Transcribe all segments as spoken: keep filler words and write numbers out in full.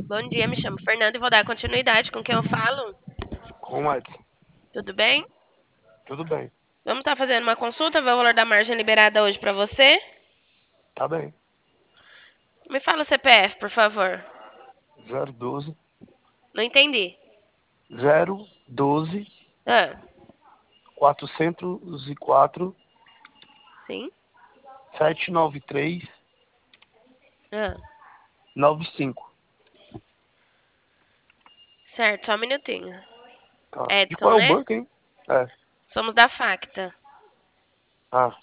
Bom dia, me chamo Fernanda e vou dar continuidade com quem eu falo. Com o Edson. Tudo bem? Tudo bem. Vamos estar fazendo uma consulta, ver o valor da margem liberada hoje para você. Tá bem. Me fala o C P F, por favor. zero doze. Não entendi. zero doze. Ah, quatrocentos e quatro. sim? setecentos e noventa e três. Ah, noventa e cinco. certo, só um minutinho. Tá. De Edson, qual é o né? banco, hein? É. Somos da Facta. Ah,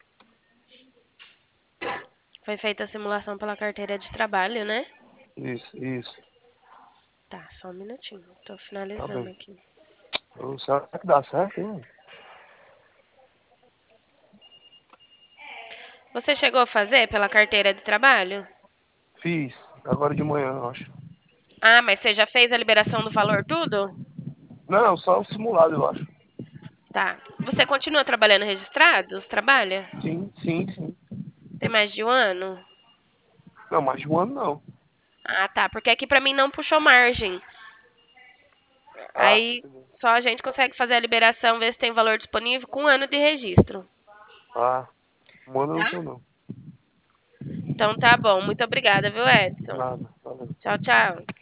Foi feita a simulação pela carteira de trabalho, né? isso, isso. Tá, só um minutinho. Tô Tá finalizando bem. aqui. Ô, será que dá certo, hein? Você chegou a fazer pela carteira de trabalho? Fiz. Agora de manhã, eu acho. Ah, mas você já fez a liberação do valor tudo? Não, só o simulado, eu acho. Tá. Você continua trabalhando registrados? Trabalha? Sim, sim, sim. Tem mais de um ano? Não, mais de um ano não. Ah, tá. Porque aqui pra mim não puxou margem. Ah, Aí entendeu. só a gente consegue fazer a liberação, ver se tem valor disponível com um ano de registro. Ah, um ano eu não Tá? tenho não. Então tá bom. Muito obrigada, viu, Edson? Nada. Valeu. Tchau, tchau.